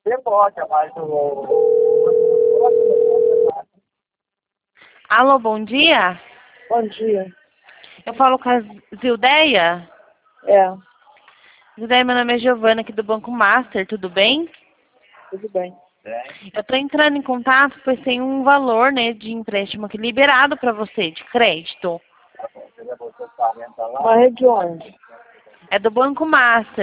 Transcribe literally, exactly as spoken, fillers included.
Você pode, mas o... Alô, bom dia. Bom dia. Eu falo com a Zildeia. É, Zildeia, meu nome é Giovana, aqui do Banco Master, tudo bem? tudo bem. Eu estou entrando em contato, pois tem um valor, né, de empréstimo aqui liberado para você, de crédito. Mas é de onde? É do Banco Master.